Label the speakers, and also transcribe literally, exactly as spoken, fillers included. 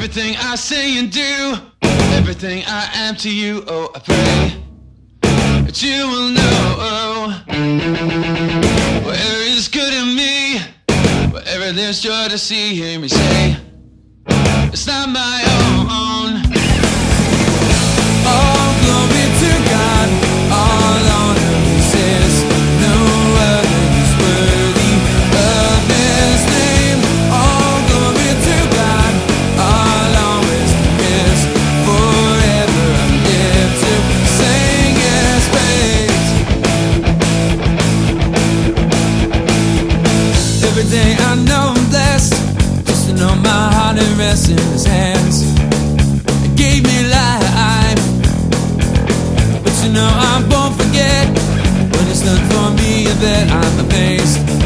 Speaker 1: Everything I say and do, everything I am to you, oh, I pray that you will know whatever is good in me, whatever there's joy to see, hear me say, it's not my own.
Speaker 2: All glory to God, all honor is His. No other is worthy of His name. All glory to God, all always is. Forever I live to sing His praise. Every day I know I'm blessed, just to know my heart and rest in His hands. It gave me life, but you know I won't forget what He's done for me, that I'm amazed.